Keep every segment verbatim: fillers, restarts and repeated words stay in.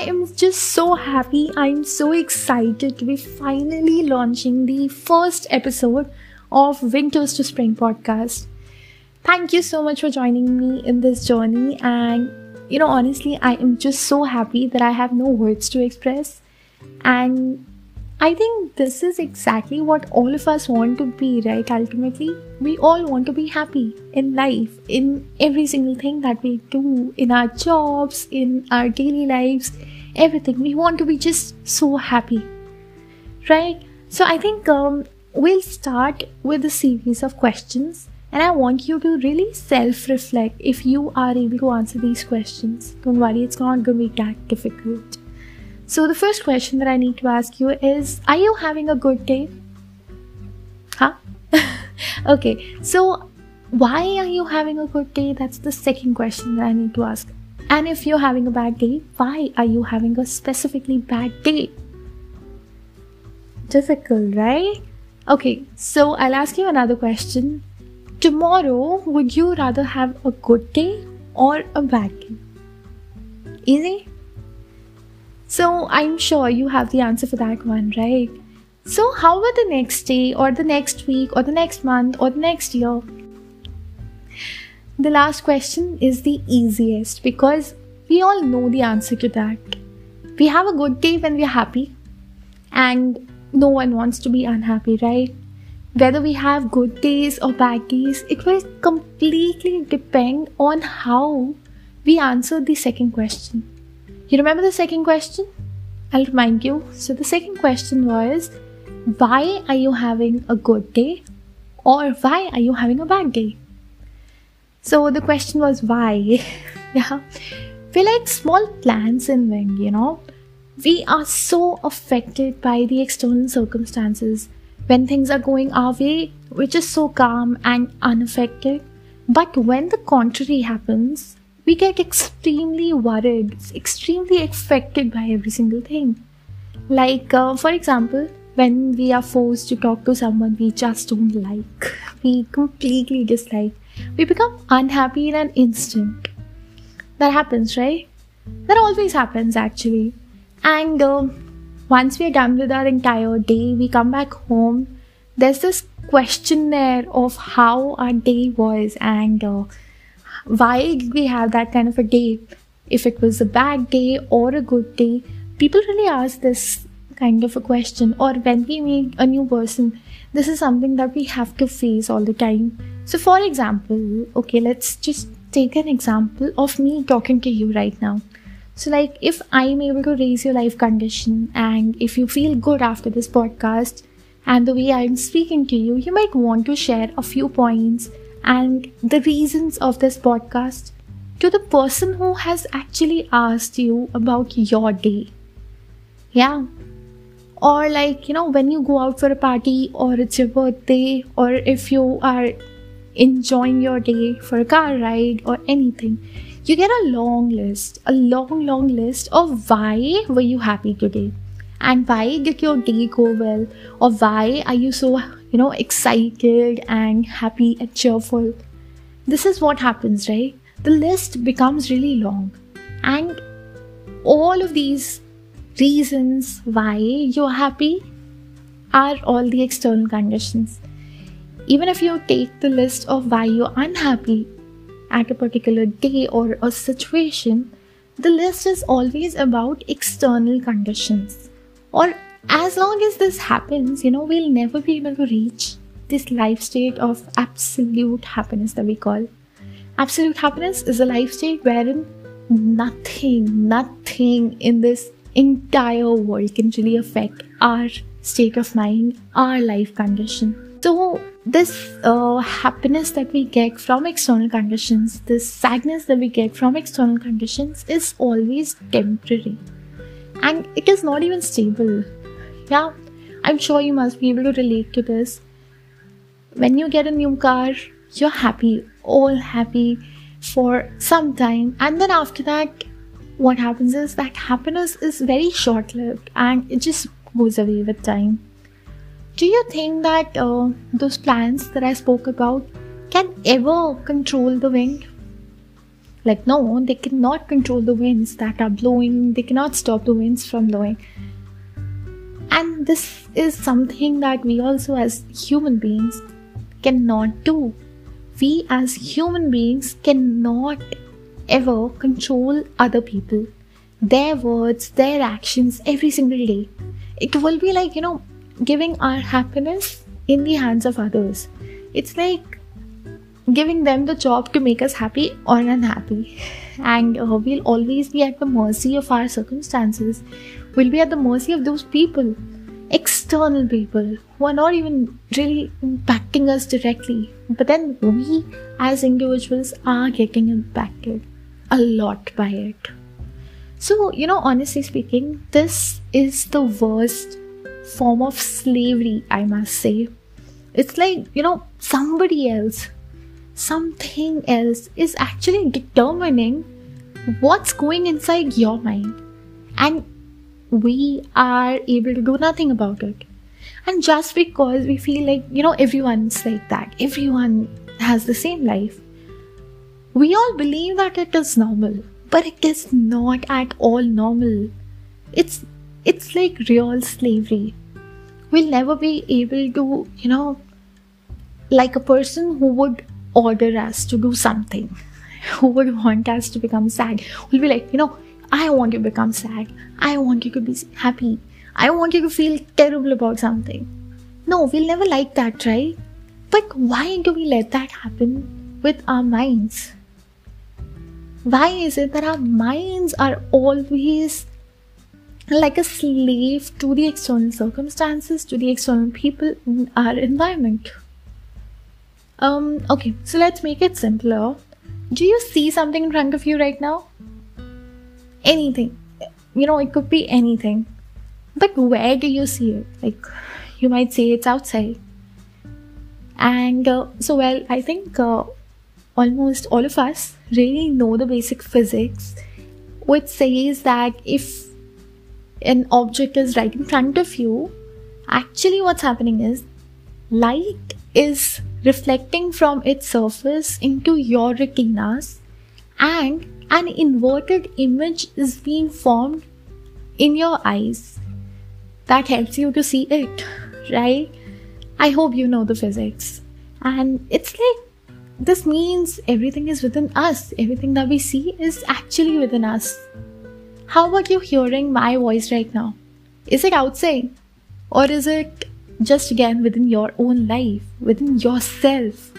am just so happy. I'm so excited to be finally launching the first episode of Winters to Spring podcast. Thank you so much for joining me in this journey. And, you know, honestly, I am just so happy that I have no words to express. And I think this is exactly what all of us want to be, right? Ultimately, we all want to be happy in life, in every single thing that we do, in our jobs, in our daily lives, everything. We want to be just so happy, right? So I think um, we'll start with a series of questions, and I want you to really self-reflect if you are able to answer these questions. Don't worry, it's not going to be that difficult. So the first question that I need to ask you is, are you having a good day? Huh? Okay, so why are you having a good day? That's the second question that I need to ask. And if you're having a bad day, why are you having a specifically bad day? Difficult, right? Okay, so I'll ask you another question. Tomorrow, would you rather have a good day or a bad day? Easy? So I'm sure you have the answer for that one, right? So how about the next day or the next week or the next month or the next year? The last question is the easiest because we all know the answer to that. We have a good day when we're happy, and no one wants to be unhappy, right? Whether we have good days or bad days, it will completely depend on how we answer the second question. You remember the second question? I'll remind you. So the second question was, why are you having a good day or why are you having a bad day? So the question was why. Yeah. We're like small plants in wind, you know. We are so affected by the external circumstances. When things are going our way, we're just so calm and unaffected. But when the contrary happens, we get extremely worried, extremely affected by every single thing. Like, uh, for example, when we are forced to talk to someone we just don't like, we completely dislike, we become unhappy in an instant. That happens, right? That always happens, actually. And uh, once we are done with our entire day, we come back home, there's this questionnaire of how our day was and uh, why did we have that kind of a day? If it was a bad day or a good day, people really ask this kind of a question. Or when we meet a new person, this is something that we have to face all the time. So for example, okay, let's just take an example of me talking to you right now. So like, if I'm able to raise your life condition and if you feel good after this podcast and the way I'm speaking to you, you might want to share a few points and the reasons of this podcast to the person who has actually asked you about your day. Yeah. Or like, you know, when you go out for a party or it's your birthday or if you are enjoying your day for a car ride or anything, you get a long list, a long, long list of why were you happy today and why did your day go well or why are you so, you know, excited and happy and cheerful. This is what happens, right? The list becomes really long. And all of these reasons why you're happy are all the external conditions. Even if you take the list of why you're unhappy at a particular day or a situation, the list is always about external conditions. Or as long as this happens, you know, we'll never be able to reach this life state of absolute happiness that we call. Absolute happiness is a life state wherein nothing, nothing in this entire world can really affect our state of mind, our life condition. So this uh, happiness that we get from external conditions, this sadness that we get from external conditions is always temporary. And it is not even stable. Yeah, I'm sure you must be able to relate to this. When you get a new car, you're happy, all happy for some time. And then after that, what happens is that happiness is very short-lived and it just goes away with time. Do you think that uh, those plants that I spoke about can ever control the wind? Like, no, they cannot control the winds that are blowing. They cannot stop the winds from blowing. And this is something that we also as human beings cannot do. We as human beings cannot ever control other people, their words, their actions every single day. It will be like, you know, giving our happiness in the hands of others. It's like giving them the job to make us happy or unhappy. And uh, we'll always be at the mercy of our circumstances. We'll be at the mercy of those people, external people who are not even really impacting us directly. But then we as individuals are getting impacted a lot by it. So, you know, honestly speaking, this is the worst form of slavery, I must say. It's like, you know, somebody else, something else is actually determining what's going inside your mind. And we are able to do nothing about it. And just because we feel like, you know, everyone's like that, everyone has the same life, we all believe that it is normal. But it is not at all normal. It's it's like real slavery. We'll never be able to, you know, like a person who would order us to do something, who would want us to become sad, will be like, you know, I want you to become sad. I want you to be happy. I want you to feel terrible about something. No, we'll never like that, right? But why do we let that happen with our minds? Why is it that our minds are always like a slave to the external circumstances, to the external people in our environment? Um, okay, so let's make it simpler. Do you see something in front of you right now? Anything. You know, it could be anything. But where do you see it? Like, you might say it's outside. And uh, so, well, I think uh, almost all of us really know the basic physics, which says that if an object is right in front of you, actually what's happening is light is reflecting from its surface into your retinas, and an inverted image is being formed in your eyes that helps you to see it, right? I hope you know the physics. And it's like, this means everything is within us. Everything that we see is actually within us. How about you hearing my voice right now? Is it outside? Or is it just again within your own life, within yourself?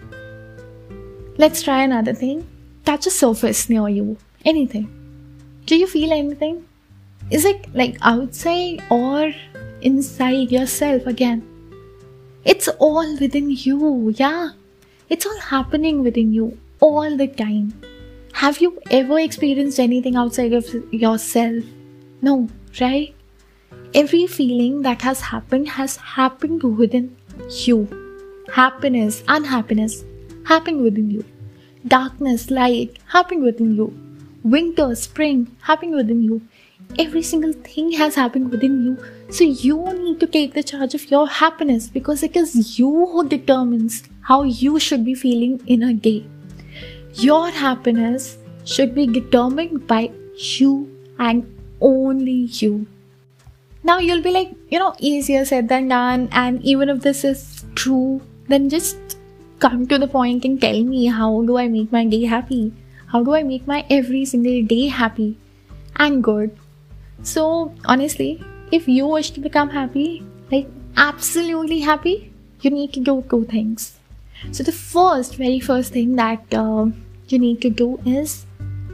Let's try another thing. Touch a surface near you. Anything. Do you feel anything? Is it like outside or inside yourself again? It's all within you, yeah. It's all happening within you all the time. Have you ever experienced anything outside of yourself? No, right? Every feeling that has happened has happened within you. Happiness, unhappiness, happened within you. Darkness, light, happened within you. Winter, spring, happened within you. Every single thing has happened within you. So you need to take the charge of your happiness, because it is you who determines how you should be feeling in a day. Your happiness should be determined by you and only you. Now you'll be like, you know, easier said than done, and even if this is true, then just come to the point and tell me, how do I make my day happy? How do I make my every single day happy and good? So honestly, if you wish to become happy, like absolutely happy, you need to do two things. So the first, very first thing that uh, you need to do is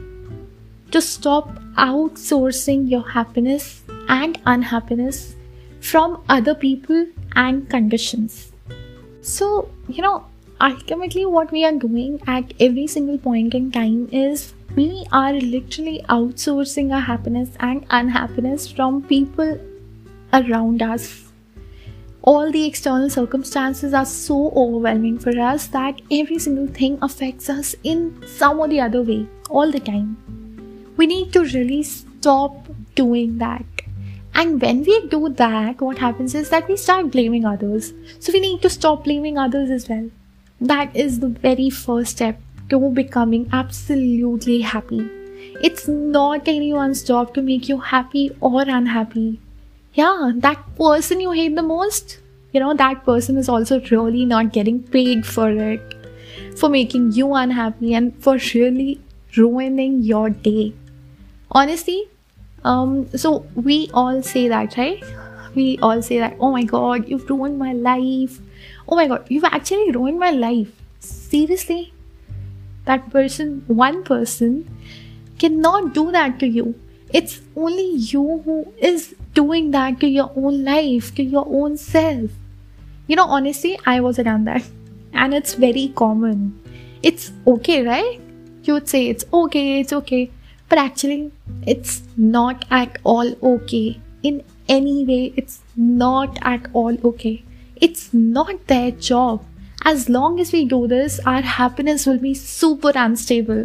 to stop outsourcing your happiness and unhappiness from other people and conditions. So, you know, ultimately what we are doing at every single point in time is we are literally outsourcing our happiness and unhappiness from people around us. All the external circumstances are so overwhelming for us that every single thing affects us in some or the other way all the time. We need to really stop doing that. And when we do that, what happens is that we start blaming others. So we need to stop blaming others as well. That is the very first step to becoming absolutely happy. It's not anyone's job to make you happy or unhappy. Yeah, that person you hate the most, you know, that person is also really not getting paid for it, for making you unhappy and for really ruining your day. Honestly, um, so we all say that, right? We all say that, oh my god, you've ruined my life. Oh my god, you've actually ruined my life. Seriously? That person, one person, cannot do that to you. It's only you who is doing that to your own life, to your own self. You know, honestly, I also done that. And it's very common. It's okay, right? You would say it's okay, it's okay. But actually, it's not at all okay. In any way, it's not at all okay. It's not their job. As long as we do this, our happiness will be super unstable.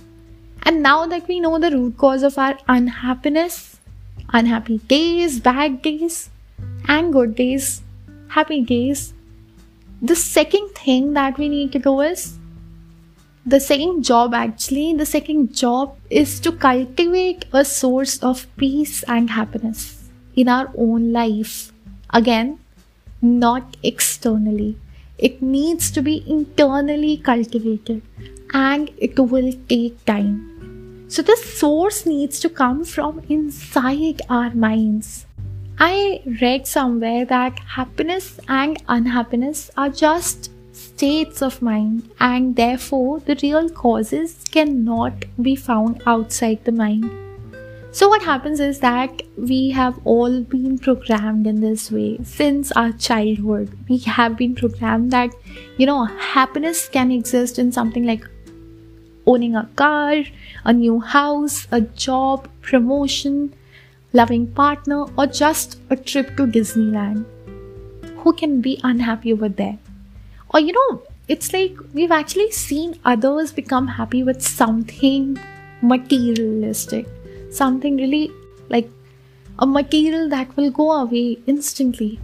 And now that we know the root cause of our unhappiness, unhappy days, bad days, and good days, happy days, the second thing that we need to do is, the second job actually, the second job is to cultivate a source of peace and happiness in our own life. Again, not externally. It needs to be internally cultivated and it will take time. So the source needs to come from inside our minds. I read somewhere that happiness and unhappiness are just states of mind and therefore the real causes cannot be found outside the mind. So what happens is that we have all been programmed in this way since our childhood. We have been programmed that, you know, happiness can exist in something like owning a car, a new house, a job, promotion, loving partner, or just a trip to Disneyland. Who can be unhappy over there? Or, you know, it's like we've actually seen others become happy with something materialistic. Something really like a material that will go away instantly.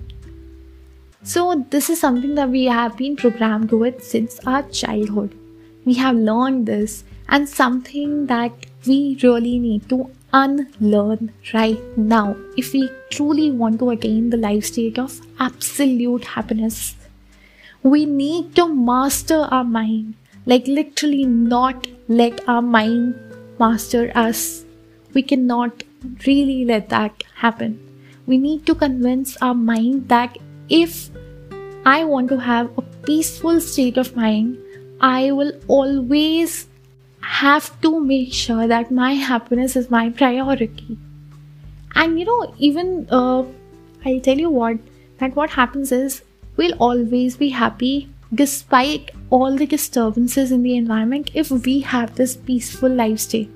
So this is something that we have been programmed with since our childhood. We have learned this and something that we really need to unlearn right now if we truly want to attain the life state of absolute happiness. We need to master our mind, like literally not let our mind master us. We cannot really let that happen. We need to convince our mind that if I want to have a peaceful state of mind, I will always have to make sure that my happiness is my priority. And you know, even uh, I'll tell you what, that what happens is we'll always be happy despite all the disturbances in the environment if we have this peaceful life state.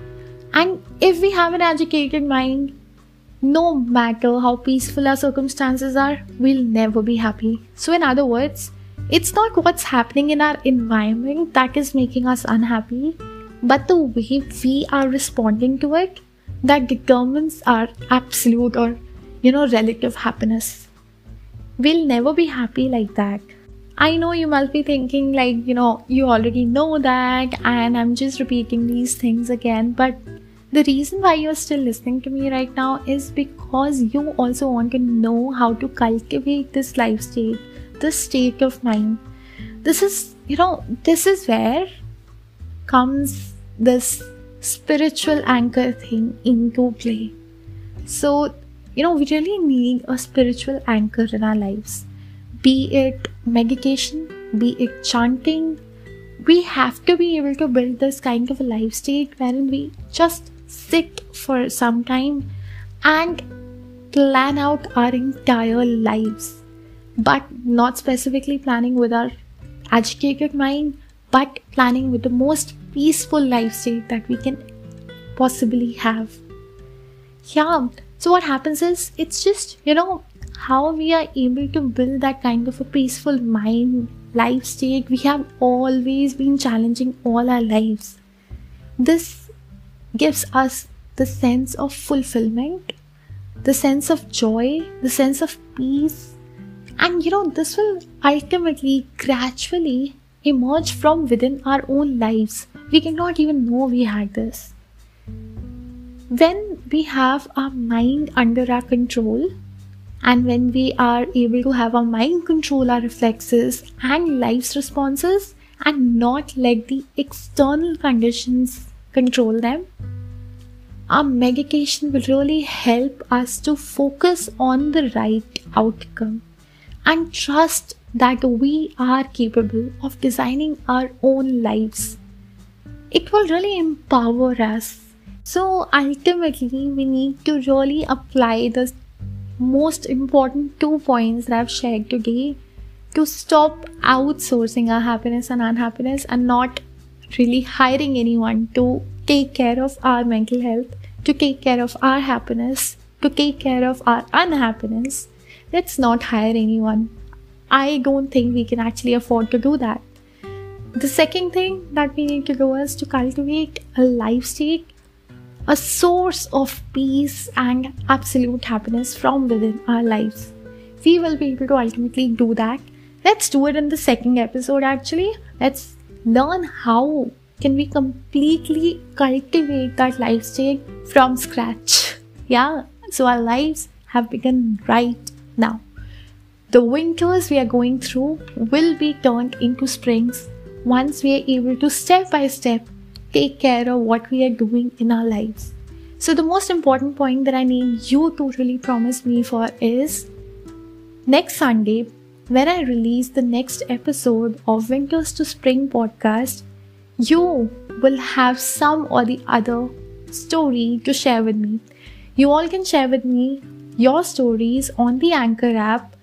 And if we have an educated mind, no matter how peaceful our circumstances are, we'll never be happy. So in other words, it's not what's happening in our environment that is making us unhappy, but the way we are responding to it that determines our absolute or, you know, relative happiness. We'll never be happy like that. I know you must be thinking like, you know, you already know that and I'm just repeating these things again, but the reason why you're still listening to me right now is because you also want to know how to cultivate this life state, this state of mind. This is, you know, this is where comes this spiritual anchor thing into play. So, you know, we really need a spiritual anchor in our lives. Be it meditation, be it chanting, we have to be able to build this kind of a life state wherein we just sit for some time and plan out our entire lives, but not specifically planning with our agitated mind, but planning with the most peaceful life state that we can possibly have. Yeah, so what happens is, it's just, you know, how we are able to build that kind of a peaceful mind, life state. We have always been challenging all our lives. This gives us the sense of fulfillment, the sense of joy, the sense of peace. And you know, this will ultimately, gradually emerge from within our own lives. We cannot even know we had this. When we have our mind under our control, and when we are able to have our mind control our reflexes and life's responses and not let the external conditions control them, our meditation will really help us to focus on the right outcome and trust that we are capable of designing our own lives. It will really empower us. So ultimately, we need to really apply the most important two points that I've shared today to stop outsourcing our happiness and unhappiness and not really hiring anyone to take care of our mental health, to take care of our happiness, to take care of our unhappiness. Let's not hire anyone. I don't think we can actually afford to do that. The second thing that we need to do is to cultivate a life state, a source of peace and absolute happiness from within our lives. We will be able to ultimately do that. Let's do it in the second episode actually. Let's learn how can we completely cultivate that life state from scratch. Yeah, so our lives have begun right now. The winters we are going through will be turned into springs once we are able to step by step take care of what we are doing in our lives. So the most important point that I need you to really promise me for is next Sunday, when I release the next episode of Winters to Spring podcast, you will have some or the other story to share with me. You all can share with me your stories on the Anchor app,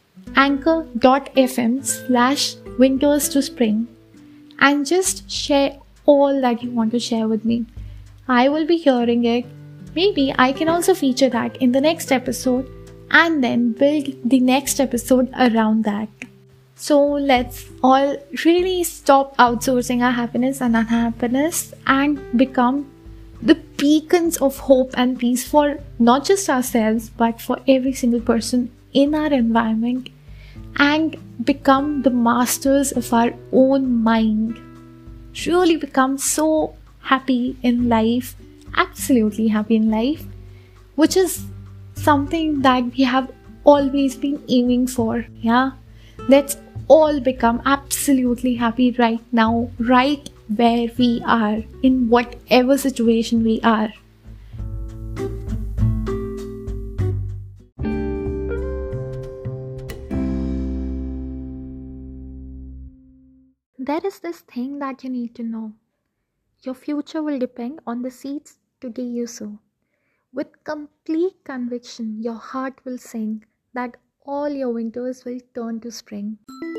anchor.fm slash winters to spring, and just share all that you want to share with me. I will be hearing it. Maybe I can also feature that in the next episode and then build the next episode around that. So let's all really stop outsourcing our happiness and unhappiness and become the beacons of hope and peace for not just ourselves but for every single person in our environment, and become the masters of our own mind. Really become so happy in life, absolutely happy in life, which is something that we have always been aiming for. Yeah, let's all become absolutely happy right now, right where we are, in whatever situation we are. There is this thing that you need to know. Your future will depend on the seeds today you sow. With complete conviction, your heart will sing that all your winters will turn to spring.